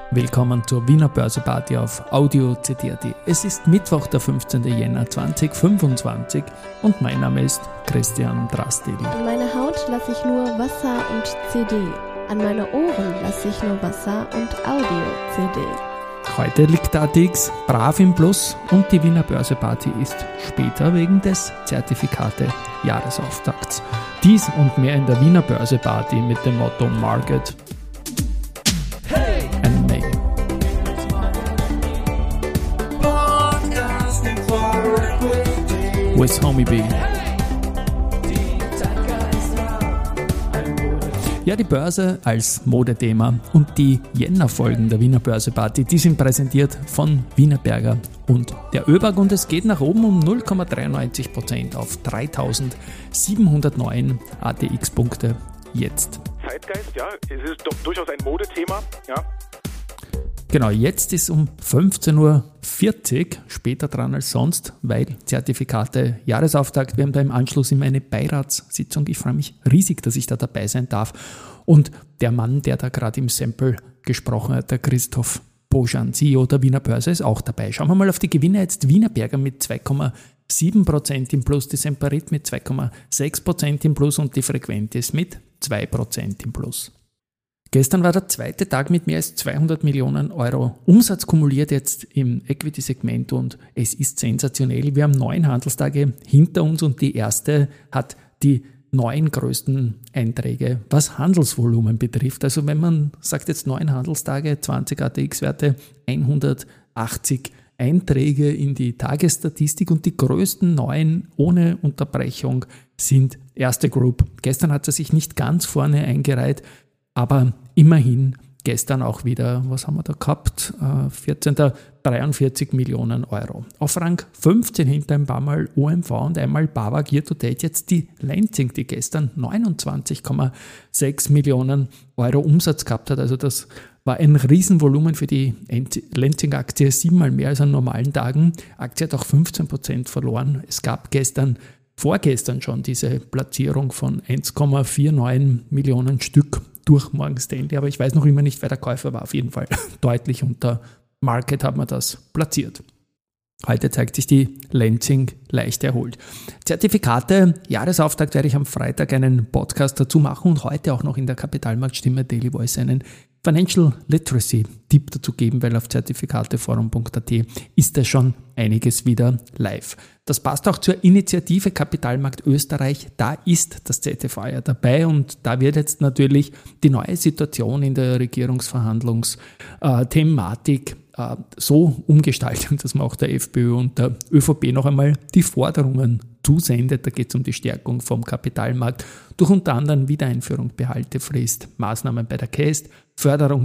Willkommen zur Wiener Börseparty auf Audio CD.at. Es ist Mittwoch, der 15. Jänner 2025 und mein Name ist Christian Drastil. An meine Haut lasse ich nur Wasser und CD. An meine Ohren lasse ich nur Wasser und Audio-CD. Heute liegt der ATX brav im Plus und die Wiener Börseparty ist später wegen des Zertifikate-Jahresauftakts. Dies und mehr in der Wiener Börseparty mit dem Motto Market and May. With Homie B. Ja, die Börse als Modethema und die Jänner-Folgen der Wiener Börseparty, die sind präsentiert von Wienerberger und der ÖBAG und es geht nach oben um 0,93% auf 3.709 ATX-Punkte jetzt. Zeitgeist, ja, es ist doch durchaus ein Modethema, ja. Genau, jetzt ist um 15.40 Uhr später dran als sonst, weil Zertifikate Jahresauftakt. Wir haben da im Anschluss immer eine Beiratssitzung. Ich freue mich riesig, dass ich da dabei sein darf. Und der Mann, der da gerade im Sample gesprochen hat, der Christoph Bojan, CEO der Wiener Börse, ist auch dabei. Schauen wir mal auf die Gewinner jetzt. Wienerberger mit 2,7% im Plus, die Semperit mit 2,6% im Plus und die Frequentis mit 2% im Plus. Gestern war der zweite Tag mit mehr als 200 Millionen Euro Umsatz kumuliert jetzt im Equity-Segment und es ist sensationell. Wir haben 9 Handelstage hinter uns und die erste hat die 9 größten Einträge, was Handelsvolumen betrifft. Also wenn man sagt jetzt 9 Handelstage, 20 ATX-Werte, 180 Einträge in die Tagesstatistik und die größten 9 ohne Unterbrechung sind Erste Group. Gestern hat sie sich nicht ganz vorne eingereiht, aber immerhin gestern auch wieder, was haben wir da gehabt? 14. 43 Millionen Euro. Auf Rang 15 hinter ein paar Mal OMV und einmal BAWAG year to date jetzt die Lenzing, die gestern 29,6 Millionen Euro Umsatz gehabt hat. Also das war ein Riesenvolumen für die Lenzing-Aktie, 7-mal mehr als an normalen Tagen. Aktie hat auch 15% verloren. Es gab vorgestern schon diese Platzierung von 1,49 Millionen Stück durch Morgan Stanley, aber ich weiß noch immer nicht, wer der Käufer war. Auf jeden Fall deutlich unter Market hat man das platziert. Heute zeigt sich die Lenzing leicht erholt. Zertifikate, Jahresauftakt werde ich am Freitag einen Podcast dazu machen und heute auch noch in der Kapitalmarktstimme Daily Voice einen Financial Literacy Tipp dazu geben, weil auf zertifikateforum.at ist da schon einiges wieder live. Das passt auch zur Initiative Kapitalmarkt Österreich. Da ist das ZFA ja dabei und da wird jetzt natürlich die neue Situation in der Regierungsverhandlungsthematik so umgestaltet, dass man auch der FPÖ und der ÖVP noch einmal die Forderungen zusendet. Da geht es um die Stärkung vom Kapitalmarkt durch unter anderem Wiedereinführung Behaltefrist, Maßnahmen bei der KEST, Förderung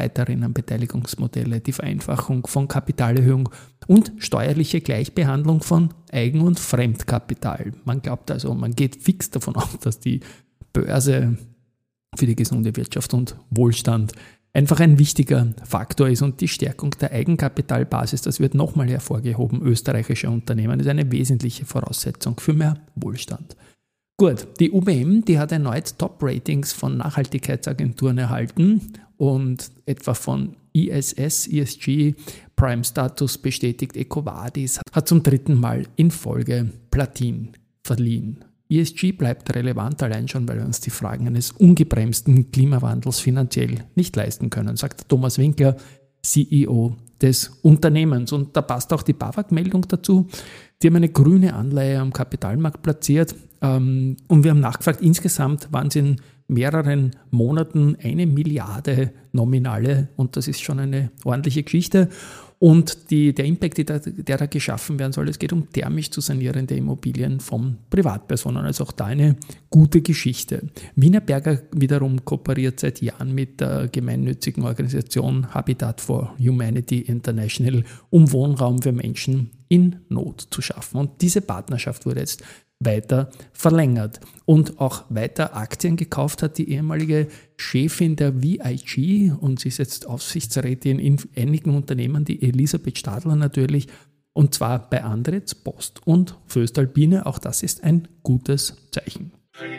Mitarbeiterinnenbeteiligungsmodelle, die Vereinfachung von Kapitalerhöhung und steuerliche Gleichbehandlung von Eigen- und Fremdkapital. Man glaubt also, man geht fix davon aus, dass die Börse für die gesunde Wirtschaft und Wohlstand einfach ein wichtiger Faktor ist und die Stärkung der Eigenkapitalbasis, das wird nochmal hervorgehoben, österreichische Unternehmen, ist eine wesentliche Voraussetzung für mehr Wohlstand. Gut, die UBM, die hat erneut Top-Ratings von Nachhaltigkeitsagenturen erhalten und etwa von ISS, ESG, Prime Status bestätigt. EcoVadis hat zum 3. Mal in Folge Platin verliehen. ESG bleibt relevant, allein schon, weil wir uns die Fragen eines ungebremsten Klimawandels finanziell nicht leisten können, sagt Thomas Winkler, CEO des Unternehmens. Und da passt auch die BAWAG-Meldung dazu. Die haben eine grüne Anleihe am Kapitalmarkt platziert und wir haben nachgefragt, insgesamt waren es in mehreren Monaten 1 Milliarde Nominale und das ist schon eine ordentliche Geschichte. Und der Impact, der da geschaffen werden soll, es geht um thermisch zu sanierende Immobilien von Privatpersonen. Also auch da eine gute Geschichte. Wienerberger wiederum kooperiert seit Jahren mit der gemeinnützigen Organisation Habitat for Humanity International, um Wohnraum für Menschen in Not zu schaffen. Und diese Partnerschaft wurde jetzt weiter verlängert und auch weiter Aktien gekauft hat die ehemalige Chefin der VIG und sie ist jetzt Aufsichtsrätin in einigen Unternehmen, die Elisabeth Stadler natürlich, und zwar bei Andritz, Post und Voestalpine. Auch das ist ein gutes Zeichen.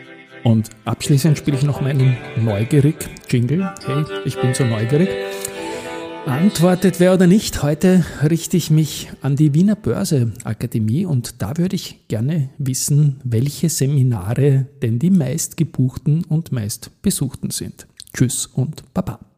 Und abschließend spiele ich noch meinen Neugierig-Jingle. Hey, ich bin so neugierig. Antwortet wer oder nicht, heute richte ich mich an die Wiener Börse-Akademie und da würde ich gerne wissen, welche Seminare denn die meist gebuchten und meist besuchten sind. Tschüss und Baba.